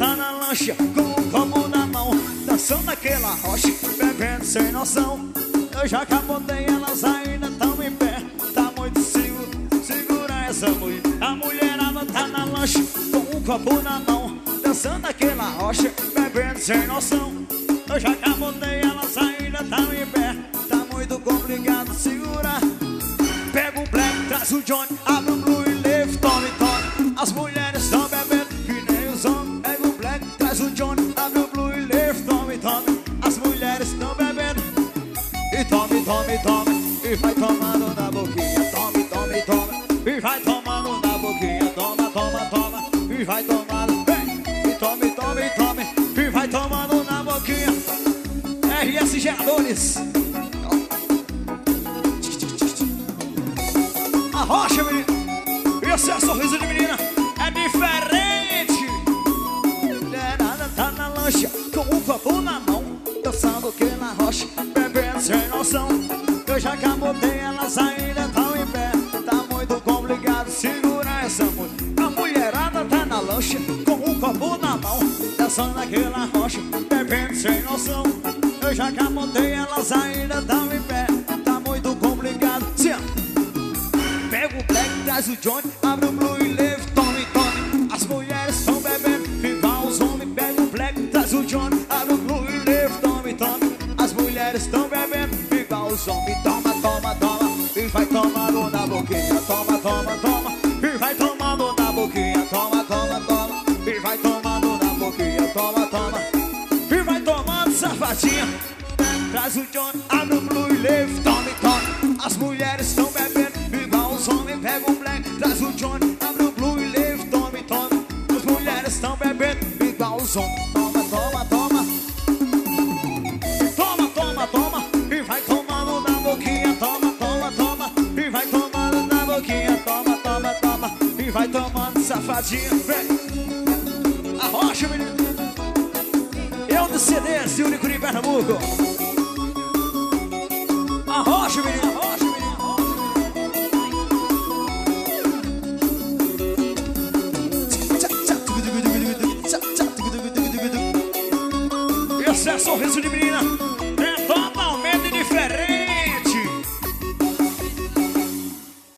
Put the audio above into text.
tá na lancha com um copo na mão, dançando naquela rocha, bebendo sem noção. Eu já capotei, elas ainda tão em pé. Tá muito segura essa mulher. A mulherada tá na lancha com um copo na mão, dançando naquela rocha, bebendo sem noção. Eu já capotei, elas ainda tão em pé. Tá muito complicado segurar. Pega o black, traz o Johnny, abre o blue e leve, tome, tome. As mulheres estão bebendo que nem os homens. Pega o black, traz o Johnny, abre o blue e leve, tome, tome. As mulheres estão bebendo e tome, tome, tome. E vai tomando na boquinha, tome, tome, tome. E vai tomando na boquinha, toma, toma, toma. E vai tomando, vem, e tome, tome, tome. E vai tomando na boquinha. RS Geradores. A rocha, menina. Esse é sorriso de menina. É diferente. Mulherada tá na lancha com um copo na mão, dançando que na rocha, bebendo sem noção. Eu já capotei, elas ainda tão em pé. Tá muito complicado segurar essa mulher. A mulherada tá na lancha com um copo na mão, dançando naquela rocha, bebendo sem noção. Eu já capotei, elas ainda tão em pé. Tá muito complicado. Sim. Pega o black, traz o Johnny, abre o blue e leve, tome, tome. As mulheres estão bebendo igual os homens. Pega o black, traz o Johnny, abre o blue e leve, tome, tome. As mulheres estão bebendo igual os homens. Toma, toma, toma. E vai tomando na boquinha, toma, toma, toma. E vai tomando na boquinha, toma, toma, toma. E vai tomando na boquinha, toma, toma. E vai tomando, safadinha. Traz o Johnny, abre o blue e leve, tome, tome. As mulheres estão bebendo igual os homens. Pega o black, traz o Johnny, abre o blue e leve, tome, tome. As mulheres estão bebendo igual os homens. Toma, toma, toma. Toma, toma, toma. E vai tomando na boquinha, toma, toma, toma. E vai tomando na boquinha, toma, toma, toma. E vai tomando, safadinha, vem. A rocha, menino. Eu do CDs, único em Pernambuco. A rocha, menino, a rocha, menino, a rocha. Esse é sorriso de menina.